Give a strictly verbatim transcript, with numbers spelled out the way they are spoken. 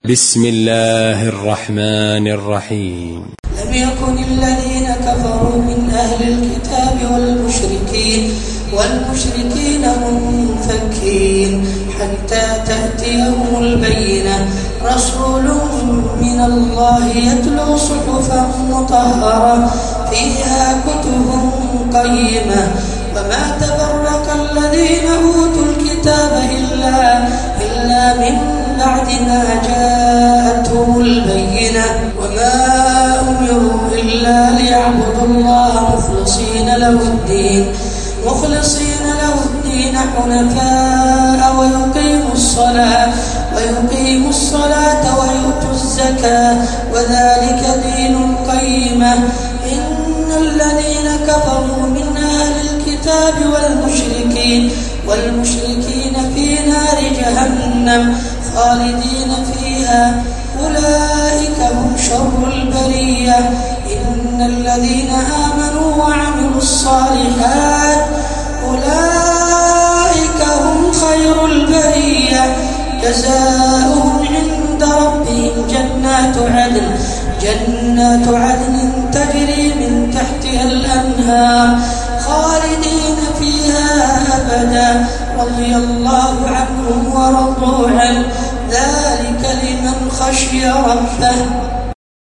بسم الله الرحمن الرحيم. لم يكن الذين كفروا من أهل الكتاب والمشركين والمشركين منفكين حتى تأتيهم البينة رسول من الله يتلو صحفا مطهرة فيها كتب قيمة وما تفرق الذين أوتوا الكتاب إلا, إلا من بعد ما جاءتهم البينة وما أمروا إلا ليعبدوا الله مخلصين له الدين مخلصين له الدين حنفاء ويقيموا الصلاة ويقيموا الصلاة ويؤتوا الزكاة وذلك دين القيمة. إن الذين كفروا من أهل الكتاب والمشركين والمشركين في نار جهنم خالدين فيها أولئك هم شر البرية. إن الذين آمنوا وعملوا الصالحات أولئك هم خير البرية جزاؤهم عند ربهم جنات عدن جنات عدن تجري من تحتها الأنهار خالدين فيها أبدا رضي الله عنهم ورضوا عنه ذلك لمن خشي ربه.